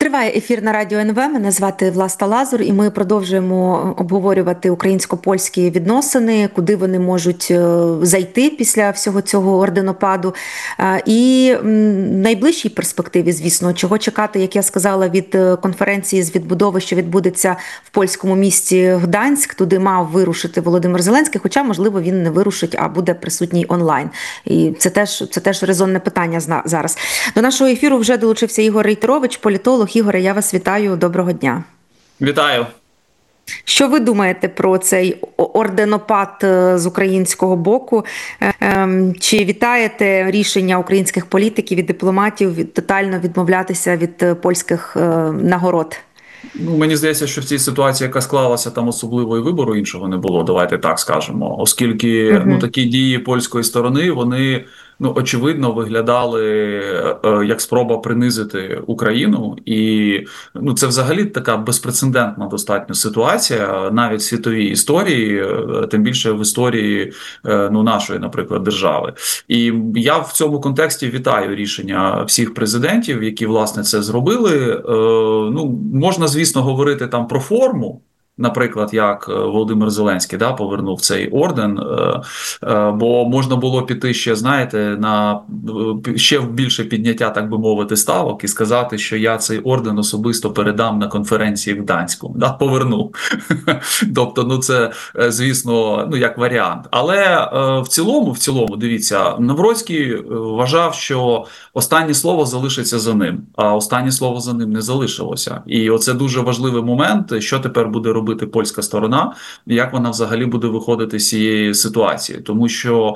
Триває ефір на радіо НВ. Мене звати Власта Лазур, і ми продовжуємо обговорювати українсько-польські відносини, куди вони можуть зайти після всього цього орденопаду. І в найближчій перспективі, звісно, чого чекати, як я сказала, від конференції з відбудови, що відбудеться в польському місті Гданськ. Туди мав вирушити Володимир Зеленський, хоча, можливо, він не вирушить, а буде присутній онлайн. І це теж резонне питання зараз. До нашого ефіру вже долучився Ігор Рейтерович, політолог. Ігоре, я вас вітаю. Доброго дня. Вітаю. Що ви думаєте про цей орденопад з українського боку? Чи вітаєте рішення українських політиків і дипломатів тотально відмовлятися від польських нагород? Мені здається, що в цій ситуації, яка склалася, там особливо і вибору іншого не було, давайте так скажемо. Оскільки такі дії польської сторони, вони очевидно виглядали як спроба принизити Україну. І це взагалі така безпрецедентна достатньо ситуація, навіть в світовій історії, тим більше в історії нашої, наприклад, держави. І я в цьому контексті вітаю рішення всіх президентів, які, власне, це зробили. Можна, звісно, говорити там про форму, наприклад, як Володимир Зеленський повернув цей орден, бо можна було піти ще, знаєте, на ще більше підняття, так би мовити, ставок і сказати, що я цей орден особисто передам на конференції в Гданську, поверну. Тобто, це, звісно, як варіант. Але в цілому, дивіться, Навроцький вважав, що останнє слово залишиться за ним, а останнє слово за ним не залишилося. І оце дуже важливий момент, що тепер буде робити польська сторона, як вона взагалі буде виходити з цієї ситуації. Тому що,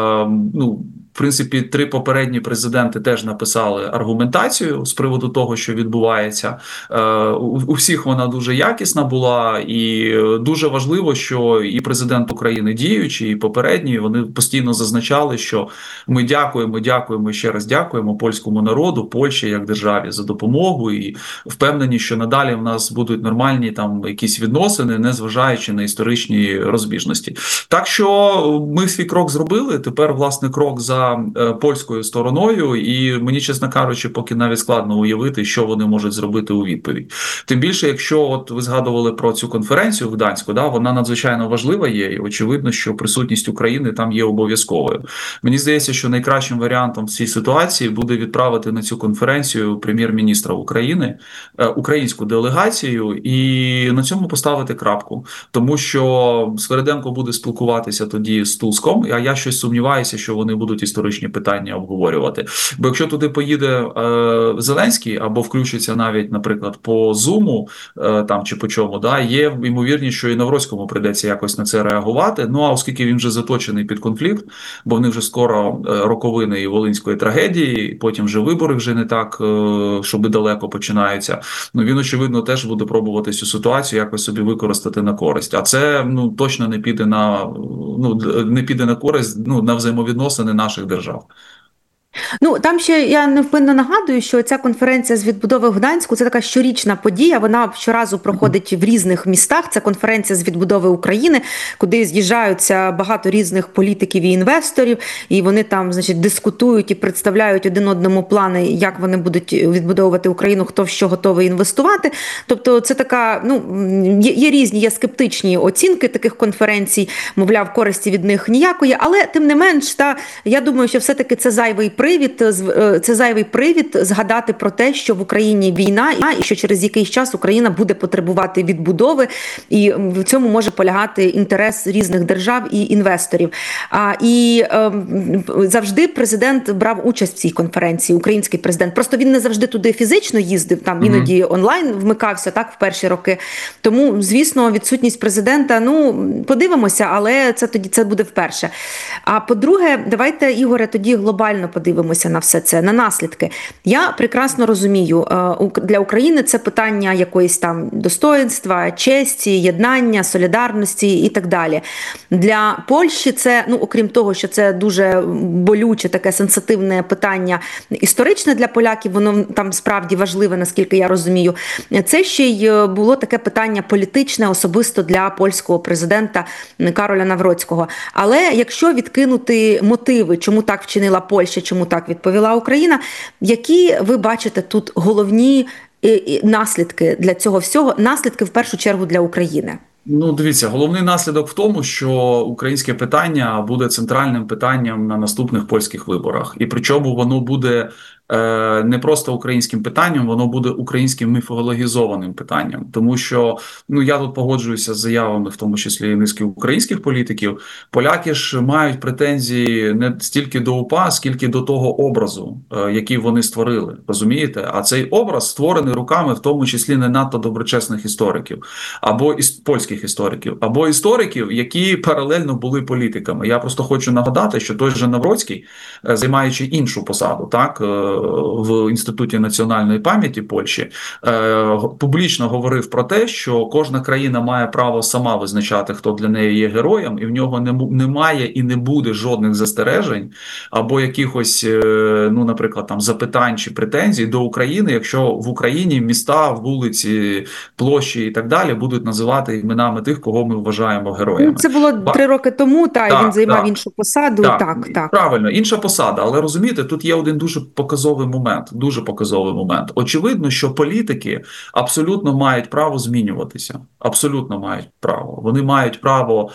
в принципі, 3 попередні президенти теж написали аргументацію з приводу того, що відбувається. У всіх вона дуже якісна була, і дуже важливо, що і президент України діючий, і попередній, вони постійно зазначали, що ми дякуємо, ще раз дякуємо польському народу, Польщі як державі за допомогу, і впевнені, що надалі в нас будуть нормальні там якісь відносини, незважаючи на історичні розбіжності. Так що ми свій крок зробили, тепер, власне, крок за польською стороною, і мені, чесно кажучи, поки навіть складно уявити, що вони можуть зробити у відповідь. Тим більше, якщо от ви згадували про цю конференцію в Гданську, вона надзвичайно важлива є, і очевидно, що присутність України там є обов'язковою. Мені здається, що найкращим варіантом в цій ситуації буде відправити на цю конференцію прем'єр-міністра України, українську делегацію, і на цьому поставити крапку. Тому що Свериденко буде спілкуватися тоді з Туском, а я щось сумніваюся, що вони будуть історичні питання обговорювати. Бо якщо туди поїде Зеленський або включиться навіть, наприклад, по Зуму там чи по чому, є ймовірність, що і Навроцькому прийдеться якось на це реагувати. А оскільки він вже заточений під конфлікт, бо в них вже скоро роковини і Волинської трагедії, і потім вже вибори вже не так, щоб далеко починаються, він, очевидно, теж буде пробувати цю ситуацію якось собі використати на користь. А це точно не піде на користь на взаємовідносини наших держав. Там ще я невпинно нагадую, що ця конференція з відбудови в Гданську – це така щорічна подія, вона щоразу проходить в різних містах. Це конференція з відбудови України, куди з'їжджаються багато різних політиків і інвесторів, і вони там, дискутують і представляють один одному плани, як вони будуть відбудовувати Україну, хто в що готовий інвестувати. Тобто це така, є скептичні оцінки таких конференцій, мовляв, користі від них ніякої, але тим не менш, я думаю, що все-таки це зайвий привід згадати про те, що в Україні війна і що через якийсь час Україна буде потребувати відбудови, і в цьому може полягати інтерес різних держав і інвесторів. І завжди президент брав участь в цій конференції, український президент. Просто він не завжди туди фізично їздив, там іноді онлайн вмикався, в перші роки. Тому, звісно, відсутність президента, подивимося, але це буде вперше. А по-друге, давайте, Ігоре, тоді глобально подивимося на все це, на наслідки. Я прекрасно розумію, для України це питання якоїсь там достоїнства, честі, єднання, солідарності і так далі. Для Польщі це, окрім того, що це дуже болюче, таке сенситивне питання історичне для поляків, воно там справді важливе, наскільки я розумію. Це ще й було таке питання політичне, особисто для польського президента Кароля Навроцького. Але якщо відкинути мотиви, чому так вчинила Польща, чому так відповіла Україна, які ви бачите тут головні і наслідки для цього всього, наслідки в першу чергу для України? Ну, дивіться, головний наслідок в тому, що українське питання буде центральним питанням на наступних польських виборах, і причому воно буде не просто українським питанням, воно буде українським міфологізованим питанням, тому що я тут погоджуюся з заявами, в тому числі і низки українських політиків. Поляки ж мають претензії не стільки до УПА, скільки до того образу, який вони створили. Розумієте? А цей образ створений руками, в тому числі не надто доброчесних істориків, або польських істориків, або істориків, які паралельно були політиками. Я просто хочу нагадати, що той же Навроцький, займаючи іншу посаду, так, в Інституті національної пам'яті Польщі, публічно говорив про те, що кожна країна має право сама визначати, хто для неї є героєм, і в нього немає і не буде жодних застережень або якихось, наприклад, там запитань чи претензій до України, якщо в Україні міста, вулиці, площі і так далі будуть називати іменами тих, кого ми вважаємо героями. Це було 3 роки тому, і він займав іншу посаду. Так. Правильно, інша посада. Але розумієте, тут є один дуже показовий момент. Очевидно, що політики абсолютно мають право змінюватися. Абсолютно мають право. Вони мають право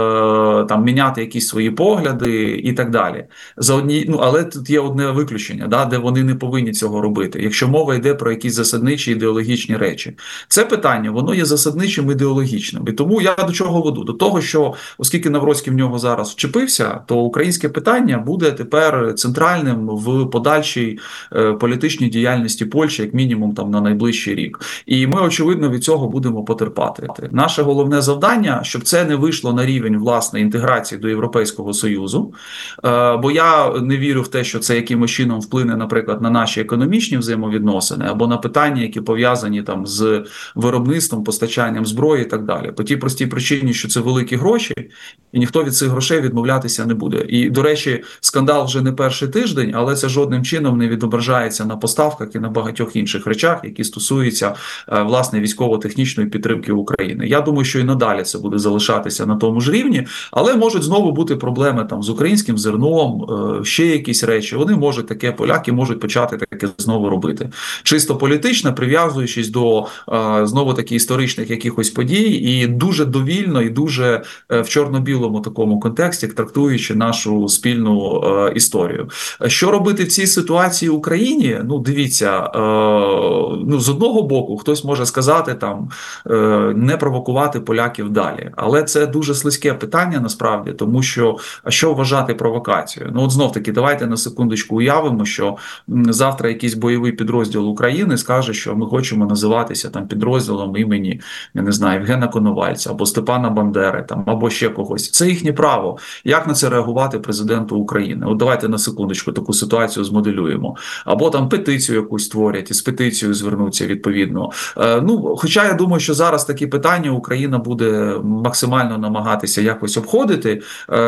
міняти якісь свої погляди і так далі. Але тут є одне виключення, де вони не повинні цього робити. Якщо мова йде про якісь засадничі ідеологічні речі. Це питання, воно є засадничим ідеологічним. І тому я до чого веду? До того, що оскільки Навроцький в нього зараз вчепився, то українське питання буде тепер центральним в подальшій політичній діяльності Польщі, як мінімум на найближчий рік. І ми, очевидно, від цього будемо потерпати. Наше головне завдання, щоб це не вийшло на рівень, власне, інтеграції до Європейського Союзу, бо я не вірю в те, що це якимось чином вплине, наприклад, на наші економічні взаємовідносини, або на питання, які пов'язані з виробництвом, постачанням зброї і так далі. По тій простій причині, що це великі гроші, і ніхто від цих грошей відмовлятися не буде. І, до речі, скандал вже не перший тиждень, але це жодним чином не відображається на поставках і на багатьох інших речах, які стосуються, власне, військово-технічної підтримки України. Я думаю, що і надалі це буде залишатися на тому ж рівні, але можуть знову бути проблеми з українським зерном, ще якісь речі. Поляки можуть почати таке знову робити. Чисто політично, прив'язуючись до, знову-таки, історичних якихось подій і дуже довільно, і дуже в чорно-білому такому контексті, трактуючи нашу спільну історію. Що робити в цій ситуації Україні? Дивіться, з одного боку, хтось може сказати, не провокувати поляків далі. Але це дуже слизьке питання, насправді, тому що вважати провокацією? Знов-таки, давайте на секундочку уявимо, що завтра якийсь бойовий підрозділ України скаже, що ми хочемо називатися підрозділом імені, я не знаю, Євгена Коновальця, або Степана Бандери, або ще когось. Це їхнє право. Як на це реагувати президенту України? Давайте на секундочку таку ситуацію змоделюємо. Або петицію якусь створять, і з петицією звернуться відповідно. Хоча я думаю, що зараз такі питання Україна буде максимально намагатися якось обходити,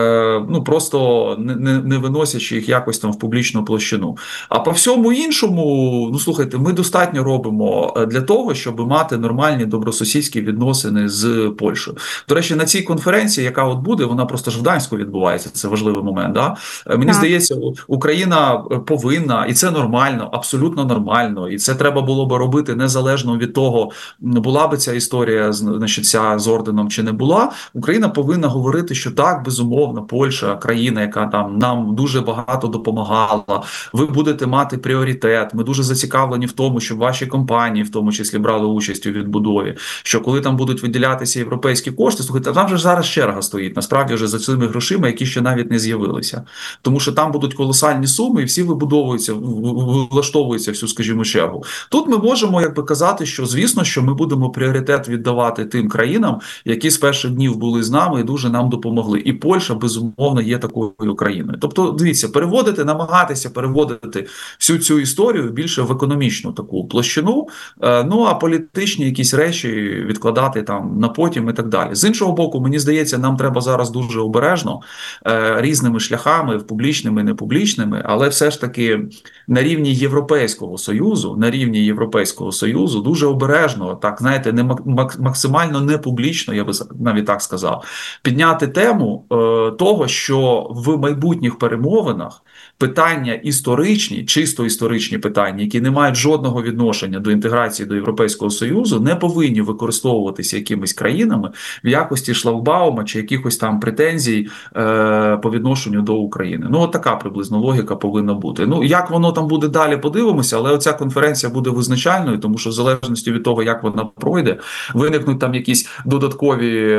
просто не виносячи їх якось в публічну площину. А по всьому іншому, слухайте, ми достатньо робимо для того, щоб мати нормальні добросусідські відносини з Польщею. До речі, на цій конференції, яка буде, вона просто ж в Гданську відбувається, це важливий момент. Мені здається, Україна повинна, і це нормально, абсолютно нормально, і це треба було би робити незалежно від того, була би ця історія з орденом чи не була. Україна повинна говорити, що так, безумовно, Польща, країна, яка нам дуже багато допомагала, ви будете мати пріоритет, ми дуже зацікавлені в тому, щоб ваші компанії, в тому числі, брали участь у відбудові, що коли там будуть виділятися європейські кошти, слухайте, там же зараз черга стоїть, насправді, вже за цими грошима, які ще навіть не з'явилися. Тому що там будуть колосальні суми, і всі влаштовуються всю, скажімо, чергу. Тут ми можемо казати, що, звісно, що ми будемо пріоритет віддавати тим країнам, які з перших днів були з нами і дуже нам допомогли. І Польща, безумовно, є такою країною. Тобто, дивіться, намагатися переводити всю цю історію більше в економічну таку площину, а політичні якісь речі відкладати на потім і так далі. З іншого боку, мені здається, нам треба зараз дуже обережно, різними шляхами, публічними, непублічними, але все ж таки на рівні Європейського Союзу дуже обережно, максимально не публічно, я би навіть так сказав, підняти тему того, що в майбутніх перемовинах питання історичні, чисто історичні питання, які не мають жодного відношення до інтеграції до Європейського Союзу, не повинні використовуватися якимись країнами в якості шлагбаума чи якихось там претензій по відношенню до України. Ну, от така приблизно логіка повинна бути. Ну, як воно там буде далі, подивимося, але оця конференція буде визначальною, тому що в залежності від того, як вона пройде, виникнуть там якісь додаткові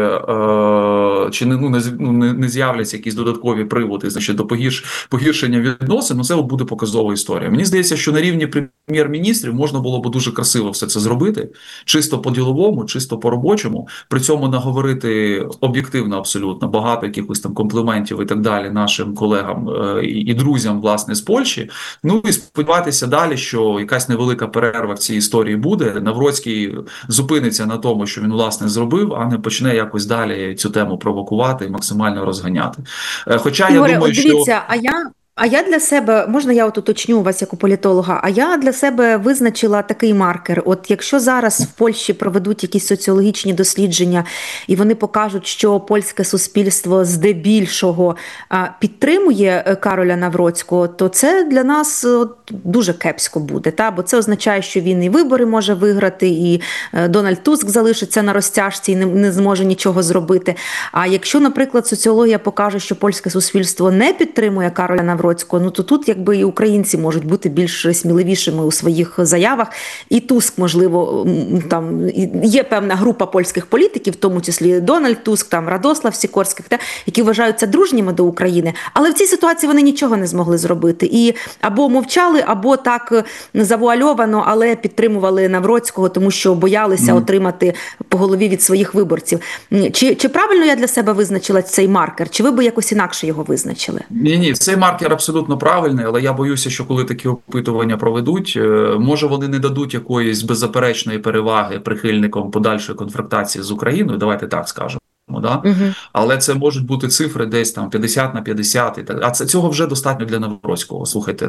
чи не з'являться якісь додаткові приводи, значить, до погіршення відносин, ну це буде показова історія. Мені здається, що на рівні прем'єр-міністрів можна було б дуже красиво все це зробити, чисто по-діловому, чисто по-робочому, при цьому наговорити об'єктивно абсолютно багато якихось там компліментів і так далі нашим колегам і друзям, власне, з Польщі. Ну і сподіватися далі, що якась невелика перерва в цій історії буде. Навроцький зупиниться на тому, що він, власне, зробив, а не почне якось далі цю тему провокувати і максимально розганяти. Хоча Ігоре, я думаю, дивіться, а я для себе, можна я от уточню у вас як у політолога, а я для себе визначила такий маркер. От якщо зараз в Польщі проведуть якісь соціологічні дослідження і вони покажуть, що польське суспільство здебільшого підтримує Кароля Навроцького, то це для нас дуже кепсько буде. Та? Бо це означає, що він і вибори може виграти, і Дональд Туск залишиться на розтяжці і не зможе нічого зробити. А якщо, наприклад, соціологія покаже, що польське суспільство не підтримує Кароля Навроцького, ну то тут якби і українці можуть бути більш сміливішими у своїх заявах. І Туск, можливо, там є певна група польських політиків, в тому числі Дональд Туск, там Радослав Сікорський, які вважаються дружніми до України, але в цій ситуації вони нічого не змогли зробити. І або мовчали, або так завуальовано, але підтримували Навроцького, тому що боялися отримати по голові від своїх виборців. Чи правильно я для себе визначила цей маркер? Чи ви би якось інакше його визначили? Ні, цей маркер абсолютно правильний, але я боюся, що коли такі опитування проведуть, може вони не дадуть якоїсь беззаперечної переваги прихильникам подальшої конфронтації з Україною, давайте так скажемо. Да? Але це можуть бути цифри десь там 50/50, і так. А цього вже достатньо для Навроцького. Слухайте,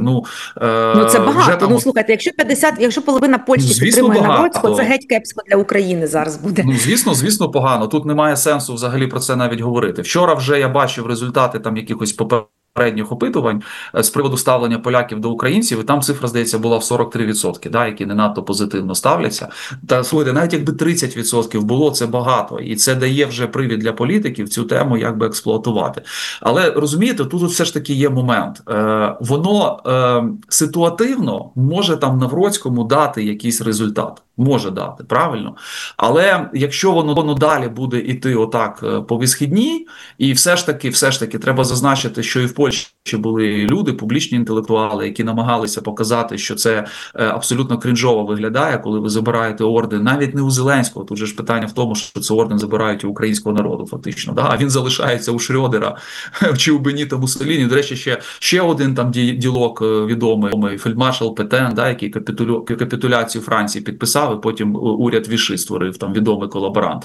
це багато. Там... слухайте, якщо половина Польщі підтримує Навроцького, це геть кепсько для України зараз буде. Звісно, погано. Тут немає сенсу взагалі про це навіть говорити. Вчора вже я бачив результати там якихось попередніх опитувань з приводу ставлення поляків до українців, і там цифра, здається, була в 43%, да, які не надто позитивно ставляться. Та, слухайте, навіть якби 30% було, це багато. І це дає вже привід для політиків цю тему якби експлуатувати. Але, розумієте, тут все ж таки є момент. Воно ситуативно може там Навроцькому дати якийсь результат. Може дати, правильно? Але якщо воно далі буде йти отак по висхідній, і все ж таки треба зазначити, що і в Польщі були люди, публічні інтелектуали, які намагалися показати, що це абсолютно крінжово виглядає, коли ви забираєте орден, навіть не у Зеленського, тут же ж питання в тому, що це орден забирають у українського народу, фактично, да? А він залишається у Шрёдера чи у Беніта Муссоліні. До речі, ще один там ділок відомий, фельдмаршал Петен, да, який капітуляцію Франції підписав, і потім уряд Віши створив, там відомий колаборант,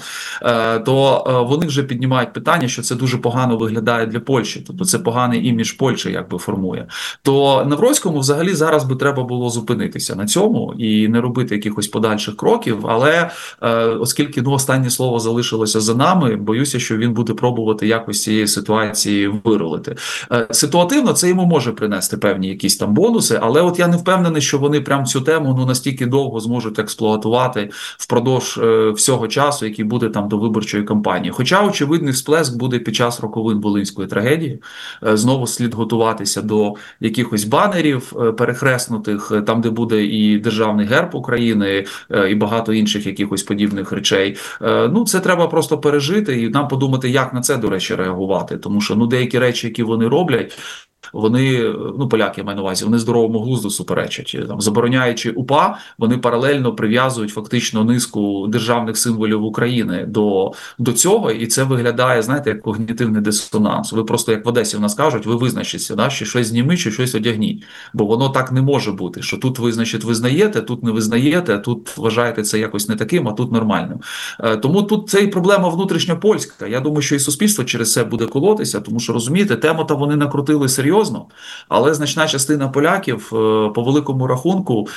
то вони вже піднімають питання, що це дуже погано виглядає для Польщі, тобто це поганий імідж Польщі якби формує. То Навроцькому взагалі зараз би треба було зупинитися на цьому і не робити якихось подальших кроків, але оскільки останнє слово залишилося за нами, боюся, що він буде пробувати якось цієї ситуації вирулити. Ситуативно це йому може принести певні якісь там бонуси, але от я не впевнений, що вони прям цю тему настільки довго зможуть експлуатувати впродовж всього часу, який буде там до виборчої кампанії. Хоча очевидний всплеск буде під час роковин Волинської трагедії. Знову слід готуватися до якихось банерів перехреснутих, там, де буде і державний герб України, і багато інших якихось подібних речей. Це треба просто пережити і нам подумати, як на це, до речі, реагувати. Тому що деякі речі, які вони роблять, вони, поляки я маю на увазі, вони здоровому глузду суперечать. Там, забороняючи УПА, вони паралельно прив'язують фактично низку державних символів України до цього, і це виглядає, знаєте, як когнітивний дисонанс. Ви просто, як в Одесі в нас кажуть, ви визначіться, да, що щось зніміть, чи щось одягніть. Бо воно так не може бути, що тут ви, значить, визнаєте, тут не визнаєте, тут вважаєте це якось не таким, а тут нормальним. Тому тут це і проблема внутрішньопольська. Я думаю, що і суспільство через це буде колотися, тому що, розумієте, тему-то вони накрутили серйозно, серйозно, але значна частина поляків по великому рахунку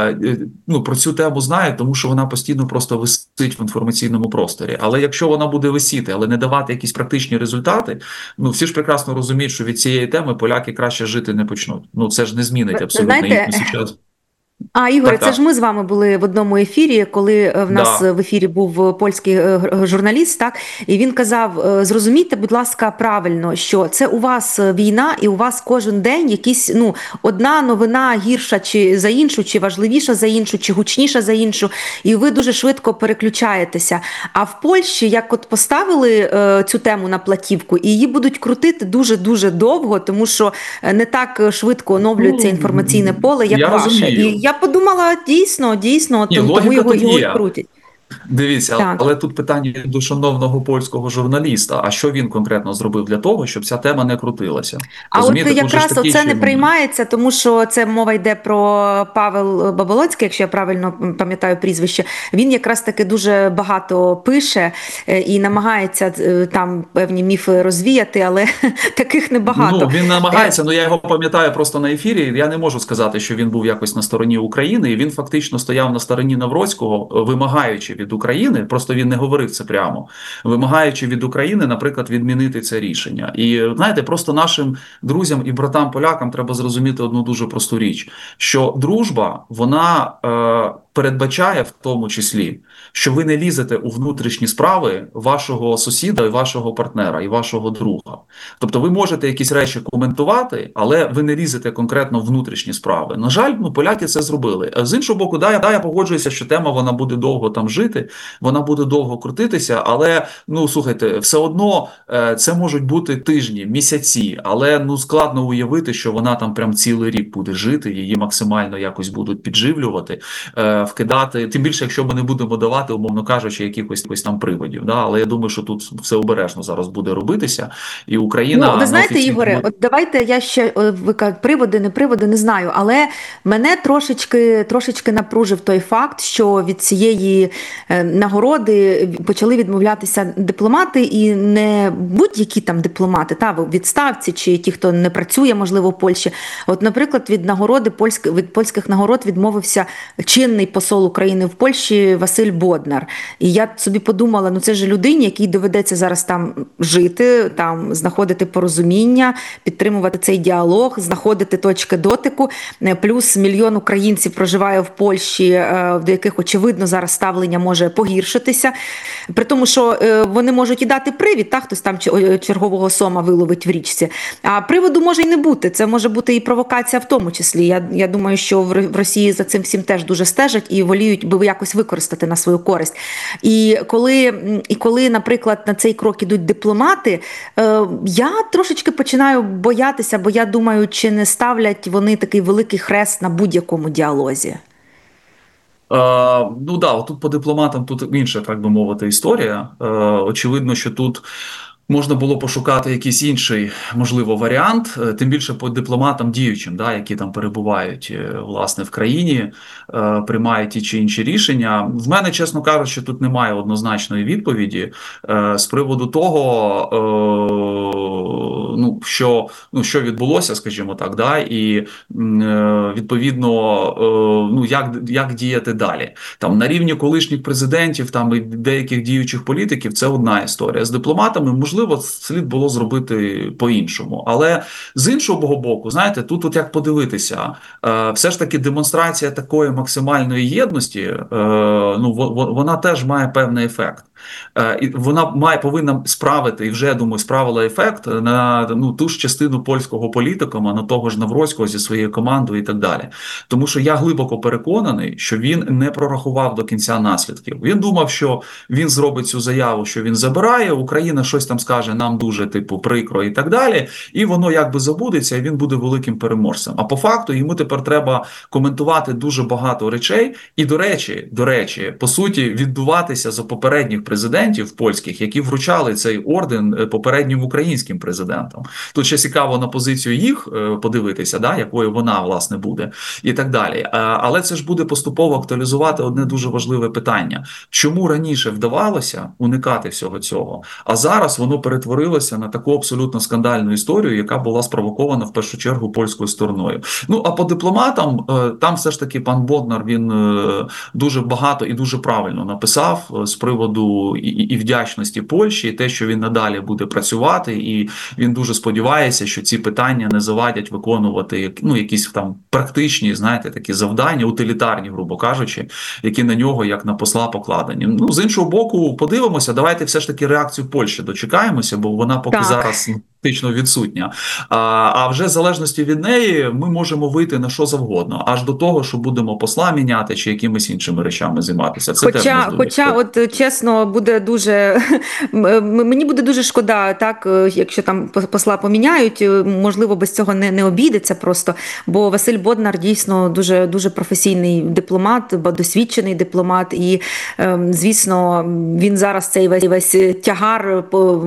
про цю тему знає, тому що вона постійно просто висить в інформаційному просторі. Але якщо вона буде висіти, але не давати якісь практичні результати, всі ж прекрасно розуміють, що від цієї теми поляки краще жити не почнуть. Це ж не змінить абсолютно їхню сучасну. Ігоре, це ж ми з вами були в одному ефірі, коли в нас в ефірі був польський журналіст, так? І він казав, зрозумійте, будь ласка, правильно, що це у вас війна і у вас кожен день якісь, одна новина гірша чи за іншу, чи важливіша за іншу, чи гучніша за іншу, і ви дуже швидко переключаєтеся. А в Польщі, як от поставили цю тему на платівку, і її будуть крутити дуже-дуже довго, тому що не так швидко оновлюється інформаційне поле, як ваше. І я подумала, дійсно, тому його крутять. Дивіться, але тут питання до шановного польського журналіста, а що він конкретно зробив для того, щоб ця тема не крутилася? А от якраз оце не приймається, тому що це мова йде про Павел Баболоцький, якщо я правильно пам'ятаю прізвище, він якраз таки дуже багато пише і намагається там певні міфи розвіяти, але таких небагато. Він намагається, я його пам'ятаю просто на ефірі, я не можу сказати, що він був якось на стороні України, і він фактично стояв на стороні Навроцького, вимагаючи від України, просто він не говорив це прямо, вимагаючи від України, наприклад, відмінити це рішення. І, знаєте, просто нашим друзям і братам-полякам треба зрозуміти одну дуже просту річ, що дружба, вона передбачає в тому числі, що ви не лізете у внутрішні справи вашого сусіда, і вашого партнера, і вашого друга. Тобто ви можете якісь речі коментувати, але ви не лізете конкретно в внутрішні справи. На жаль, поляки це зробили. З іншого боку, я погоджуюся, що тема вона буде довго там жити, вона буде довго крутитися, але, слухайте, все одно це можуть бути тижні, місяці, але, складно уявити, що вона там прям цілий рік буде жити, її максимально якось будуть підживлювати, вкидати, тим більше, якщо ми не будемо давати, умовно кажучи, якихось там приводів. Але я думаю, що тут все обережно зараз буде робитися, і Україна... ви знаєте, Ігоре, от давайте я ще, приводи, не знаю, але мене трошечки напружив той факт, що від цієї нагороди почали відмовлятися дипломати, і не будь-які там дипломати, в відставці, чи ті, хто не працює, можливо, в Польщі. От, наприклад, від польських нагород відмовився чинний посол України в Польщі Василь Боднар. І я собі подумала, це ж людині, якій доведеться зараз там жити, там знаходити порозуміння, підтримувати цей діалог, знаходити точки дотику. Плюс мільйон українців проживає в Польщі, до яких, очевидно, зараз ставлення може погіршитися. При тому, що вони можуть і дати привід, хтось там чергового сома виловить в річці. А приводу може і не бути. Це може бути і провокація в тому числі. Я думаю, що в Росії за цим всім теж дуже стежать і воліють би якось використати на свою користь. І коли, наприклад, на цей крок ідуть дипломати, я трошечки починаю боятися, бо я думаю, чи не ставлять вони такий великий хрест на будь-якому діалозі. Тут по дипломатам тут інша, так би мовити, історія. Очевидно, що тут можна було пошукати якийсь інший, можливо, варіант, тим більше по дипломатам діючим, які там перебувають, власне, в країні, приймають ті чи інші рішення. В мене, чесно кажучи, тут немає однозначної відповіді з приводу того, що відбулося, скажімо так, і відповідно, як діяти далі. Там на рівні колишніх президентів, там і деяких діючих політиків це одна історія. З дипломатами, можливо, слід було зробити по-іншому. Але з іншого боку, знаєте, тут як подивитися, все ж таки демонстрація такої максимальної єдності, вона теж має певний ефект. І вона повинна справити, і вже, я думаю, справила ефект на ту ж частину польського політикума, на того ж Навроцького зі своєю командою і так далі. Тому що я глибоко переконаний, що він не прорахував до кінця наслідків. Він думав, що він зробить цю заяву, що він забирає, Україна щось там скаже, нам дуже, прикро і так далі, і воно якби забудеться, і він буде великим переможцем. А по факту йому тепер треба коментувати дуже багато речей і, до речі, по суті, віддуватися за попередніх президентів польських, які вручали цей орден попереднім українським президентам. Тут ще цікаво на позицію їх подивитися, да, якою вона власне буде, і так далі. Але це ж буде поступово актуалізувати одне дуже важливе питання: чому раніше вдавалося уникати всього цього, а зараз воно перетворилося на таку абсолютно скандальну історію, яка була спровокована в першу чергу польською стороною. Ну а по дипломатам, там все ж таки пан Боднар, він дуже багато і дуже правильно написав з приводу і вдячності Польщі, і те, що він надалі буде працювати, і він дуже сподівається, що ці питання не завадять виконувати якісь там практичні, знаєте, такі завдання, утилітарні, грубо кажучи, які на нього, як на посла, покладені. Ну, з іншого боку, подивимося, давайте все ж таки реакцію Польщі дочекаємося, бо вона поки зараз фактично відсутня. А вже в залежності від неї ми можемо вийти на що завгодно, аж до того, що будемо посла міняти чи якимись іншими речами займатися. Це хоча от чесно, буде дуже мені буде дуже шкода, так, якщо там посла поміняють, можливо, без цього не обійдеться просто, бо Василь Боднар дійсно дуже дуже професійний дипломат, досвідчений дипломат, і звісно, він зараз цей весь тягар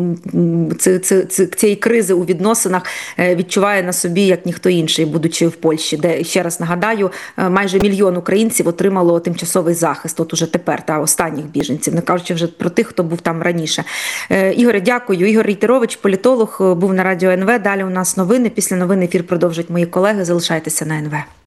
цієї кризи у відносинах відчуває на собі, як ніхто інший, будучи в Польщі, де, ще раз нагадаю, майже 1 мільйон українців отримало тимчасовий захист, от уже тепер, останніх біженців, не кажучи вже про тих, хто був там раніше. Ігоре, дякую. Ігор Рейтерович, політолог, був на Радіо НВ. Далі у нас новини. Після новин ефір продовжать мої колеги. Залишайтеся на НВ.